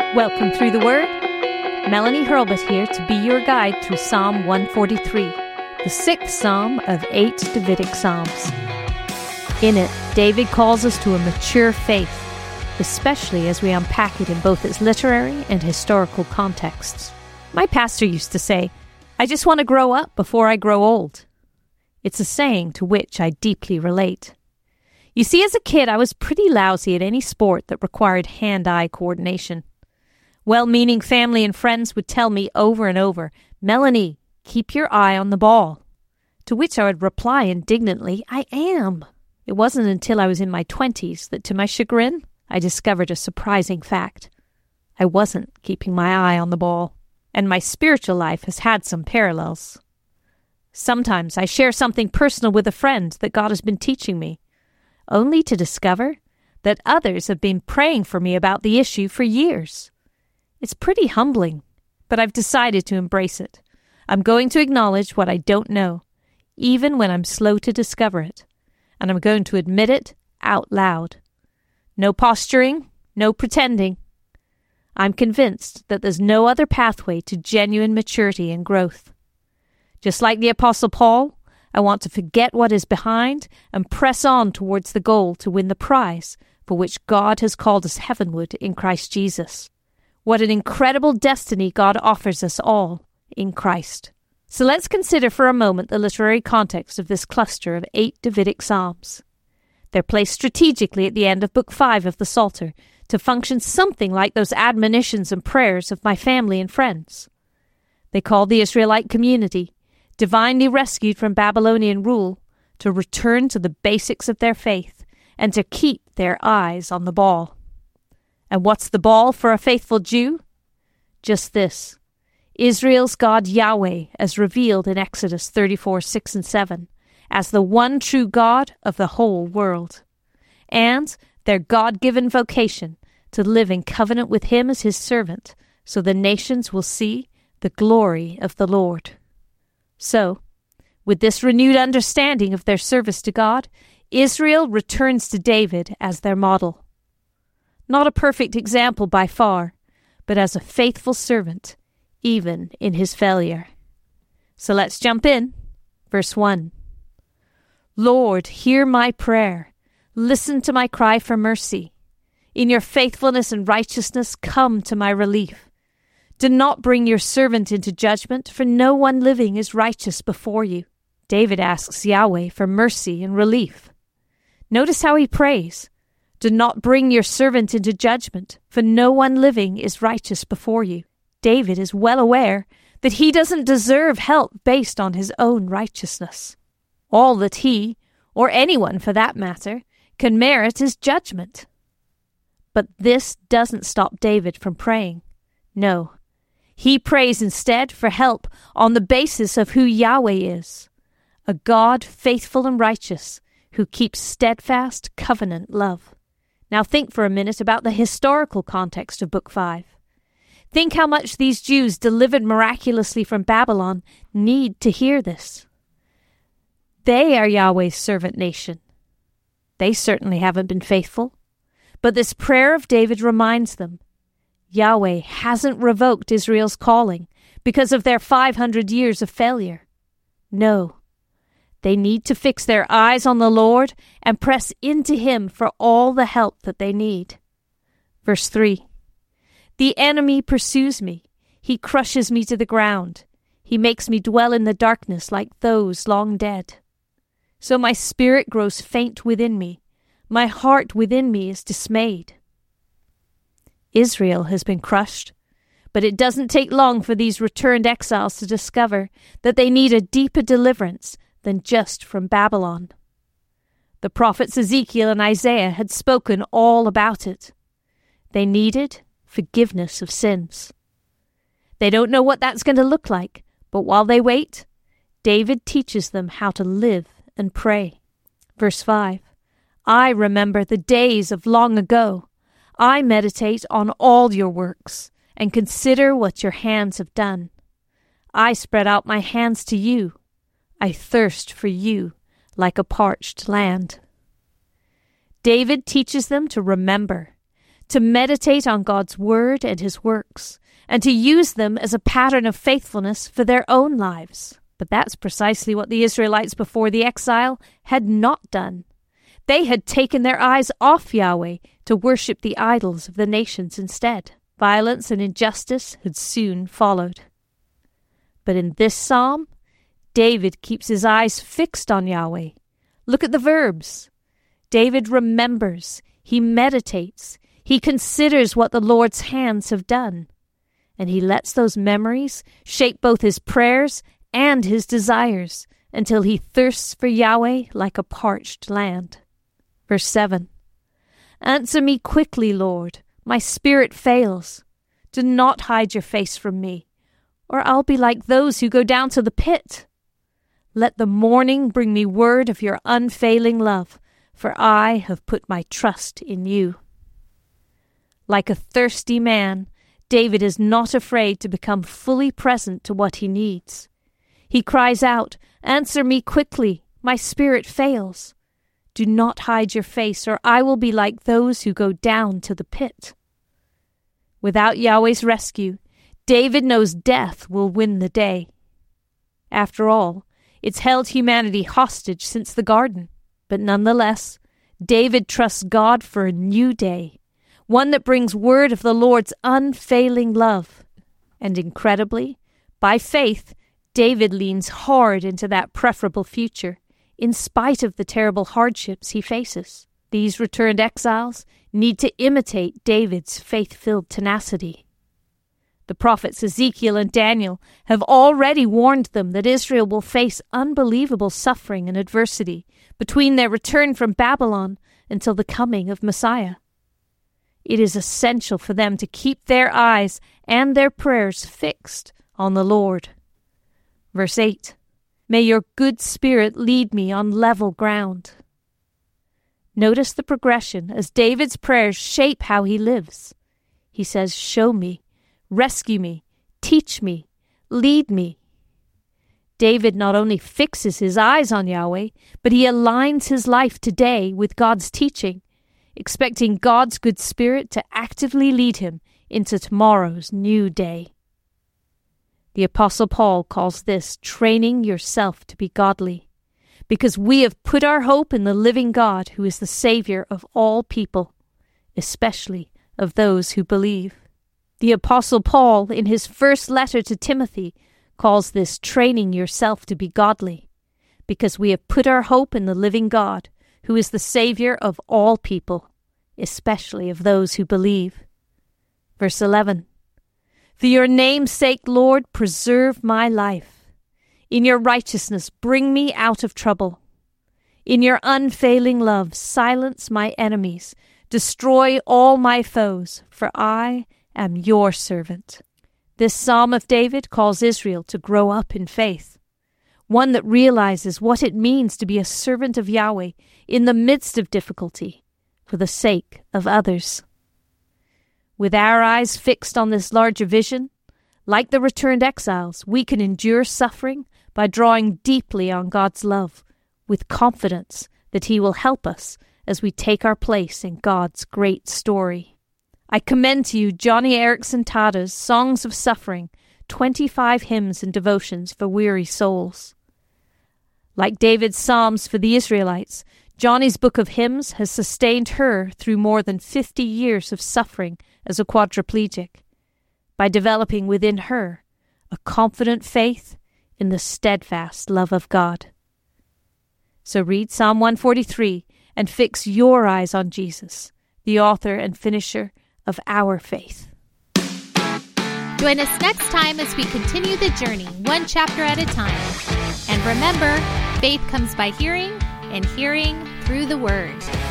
Welcome through the Word. Melanie Hurlbut here to be your guide through Psalm 143, the sixth psalm of 8 Davidic psalms. In it, David calls us to a mature faith, especially as we unpack it in both its literary and historical contexts. My pastor used to say, "I just want to grow up before I grow old." It's a saying to which I deeply relate. You see, as a kid, I was pretty lousy at any sport that required hand-eye coordination. Well-meaning family and friends would tell me over and over, "Melanie, keep your eye on the ball." To which I would reply indignantly, "I am." It wasn't until I was in my 20s that, to my chagrin, I discovered a surprising fact. I wasn't keeping my eye on the ball, and my spiritual life has had some parallels. Sometimes I share something personal with a friend that God has been teaching me, only to discover that others have been praying for me about the issue for years. It's pretty humbling, but I've decided to embrace it. I'm going to acknowledge what I don't know, even when I'm slow to discover it, and I'm going to admit it out loud. No posturing, no pretending. I'm convinced that there's no other pathway to genuine maturity and growth. Just like the Apostle Paul, I want to forget what is behind and press on towards the goal to win the prize for which God has called us heavenward in Christ Jesus. What an incredible destiny God offers us all in Christ. So let's consider for a moment the literary context of this cluster of 8 Davidic psalms. They're placed strategically at the end of Book 5 of the Psalter to function something like those admonitions and prayers of my family and friends. They call the Israelite community, divinely rescued from Babylonian rule, to return to the basics of their faith and to keep their eyes on the ball. And what's the ball for a faithful Jew? Just this: Israel's God Yahweh, as revealed in Exodus 34:6 and 7, as the one true God of the whole world, and their God-given vocation to live in covenant with Him as His servant, so the nations will see the glory of the Lord. So, with this renewed understanding of their service to God, Israel returns to David as their model. Not a perfect example by far, but as a faithful servant, even in his failure. So let's jump in. Verse 1. Lord, hear my prayer. Listen to my cry for mercy. In your faithfulness and righteousness, come to my relief. Do not bring your servant into judgment, for no one living is righteous before you. David asks Yahweh for mercy and relief. Notice how he prays. Do not bring your servant into judgment, for no one living is righteous before you. David is well aware that he doesn't deserve help based on his own righteousness. All that he, or anyone for that matter, can merit is judgment. But this doesn't stop David from praying. No, he prays instead for help on the basis of who Yahweh is, a God faithful and righteous who keeps steadfast covenant love. Now think for a minute about the historical context of Book 5. Think how much these Jews delivered miraculously from Babylon need to hear this. They are Yahweh's servant nation. They certainly haven't been faithful. But this prayer of David reminds them, Yahweh hasn't revoked Israel's calling because of their 500 years of failure. No. They need to fix their eyes on the Lord and press into Him for all the help that they need. Verse 3. The enemy pursues me. He crushes me to the ground. He makes me dwell in the darkness like those long dead. So my spirit grows faint within me. My heart within me is dismayed. Israel has been crushed, but it doesn't take long for these returned exiles to discover that they need a deeper deliverance than just from Babylon. The prophets Ezekiel and Isaiah had spoken all about it. They needed forgiveness of sins. They don't know what that's going to look like, but while they wait, David teaches them how to live and pray. Verse 5. I remember the days of long ago. I meditate on all your works and consider what your hands have done. I spread out my hands to you. I thirst for you like a parched land. David teaches them to remember, to meditate on God's word and his works, and to use them as a pattern of faithfulness for their own lives. But that's precisely what the Israelites before the exile had not done. They had taken their eyes off Yahweh to worship the idols of the nations instead. Violence and injustice had soon followed. But in this psalm, David keeps his eyes fixed on Yahweh. Look at the verbs. David remembers, he meditates, he considers what the Lord's hands have done, and he lets those memories shape both his prayers and his desires until he thirsts for Yahweh like a parched land. Verse 7. Answer me quickly, Lord. My spirit fails. Do not hide your face from me, or I'll be like those who go down to the pit. Let the morning bring me word of your unfailing love, for I have put my trust in you. Like a thirsty man, David is not afraid to become fully present to what he needs. He cries out, "Answer me quickly, my spirit fails. Do not hide your face, or I will be like those who go down to the pit." Without Yahweh's rescue, David knows death will win the day. After all, it's held humanity hostage since the garden. But nonetheless, David trusts God for a new day, one that brings word of the Lord's unfailing love. And incredibly, by faith, David leans hard into that preferable future, in spite of the terrible hardships he faces. These returned exiles need to imitate David's faith-filled tenacity. The prophets Ezekiel and Daniel have already warned them that Israel will face unbelievable suffering and adversity between their return from Babylon until the coming of Messiah. It is essential for them to keep their eyes and their prayers fixed on the Lord. Verse 8. May your good spirit lead me on level ground. Notice the progression as David's prayers shape how he lives. He says, show me, rescue me, teach me, lead me. David not only fixes his eyes on Yahweh, but he aligns his life today with God's teaching, expecting God's good spirit to actively lead him into tomorrow's new day. The Apostle Paul calls this training yourself to be godly, because we have put our hope in the living God who is the Savior of all people, especially of those who believe. The Apostle Paul, in his first letter to Timothy, calls this training yourself to be godly, because we have put our hope in the living God who is the Savior of all people, especially of those who believe. Verse 11. For your name's sake, Lord, preserve my life. In your righteousness, bring me out of trouble. In your unfailing love, silence my enemies. Destroy all my foes, for I am your servant. This Psalm of David calls Israel to grow up in faith, one that realizes what it means to be a servant of Yahweh in the midst of difficulty for the sake of others. With our eyes fixed on this larger vision, like the returned exiles, we can endure suffering by drawing deeply on God's love, with confidence that He will help us as we take our place in God's great story. I commend to you Johnny Erickson Tada's Songs of Suffering, 25 hymns and devotions for weary souls. Like David's Psalms for the Israelites, Johnny's book of hymns has sustained her through more than 50 years of suffering as a quadriplegic, by developing within her a confident faith in the steadfast love of God. So read Psalm 143 and fix your eyes on Jesus, the author and finisher of our faith. Join us next time as we continue the journey, one chapter at a time. And remember, faith comes by hearing, and hearing through the Word.